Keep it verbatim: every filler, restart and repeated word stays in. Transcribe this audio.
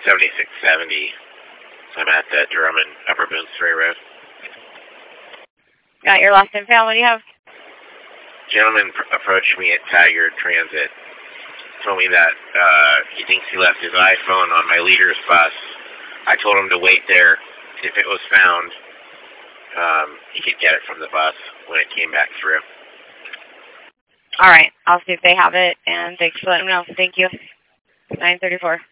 seventy-six seventy. I'm at the Drummond Upper Boone Spray Road. Got your lost and found. What do you have? Gentleman pr- approached me at Tiger Transit. Told me that uh, he thinks he left his iPhone on my leader's bus. I told him to wait there. If it was found, um, he could get it from the bus when it came back through. All right. I'll see if they have it, and thanks for letting me know. Thank you. nine thirty-four.